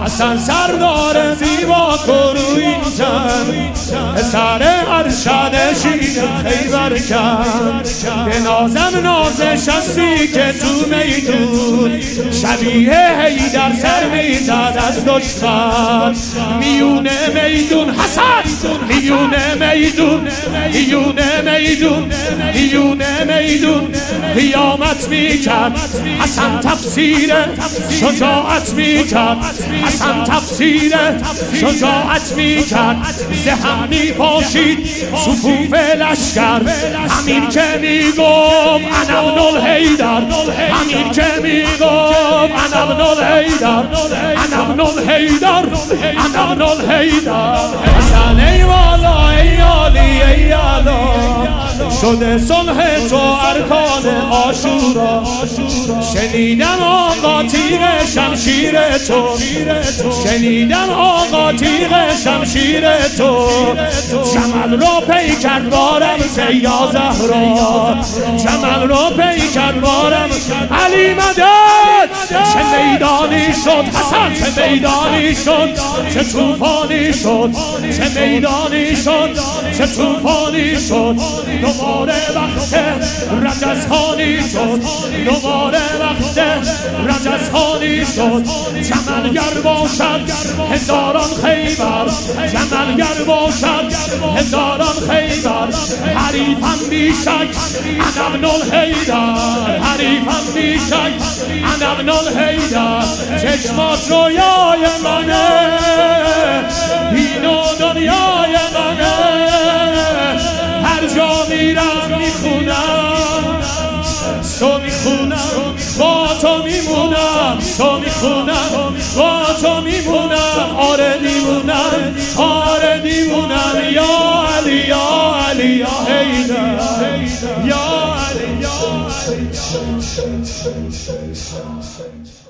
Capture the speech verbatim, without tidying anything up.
حسن سردار زیبا کرو اینجا سر ارشد شیر خیبر کرد به نازم نازشستی که تو میدون شبیه هیدر سر میزد از دشمن میونه میدون حسن میونه میدون میونه میدون میونه میدون قیامت میکرد حسن تفسیر شجاعت میکرد حسن تفسیر شجاعت میکرد زهم میپاشید صفوف لشکر همین که میگفت انا ابن الحیدر همین که میگفت انا ابن الحیدر انا ابن الحیدر انا ابن الحیدر حسن ای والا ای عالی ای علا شده صلح تو ارکان عاشورا شنیدم آقا تیغ شمشیر تو شنیدم آقا تیغ شمشیر تو جمل رو پی کرد بارم سیا زهرا جمل رو پی کرد بارم علی مدد چه میدانی شد حسن چه میدانی شد چه توفانی شد چه میدانی شد چه توفانی شد دوباره وقت رجزخانی شد دوباره وقت رجزخانی شد جملگر باشد هزاران خیبر جملگر باشد هزاران خیبر حریفم بیشک انا ابن الحیدر حریفم بیشک انا ابن الحیدر چشمات رویای منه دین و دنیای منه هر جا میرم میخونم تو میخونم با تو میمونم تو میخونم با تو میمونم آره میمونم آره میمونم یا علی یا علی یا حیدر یا علی یا علی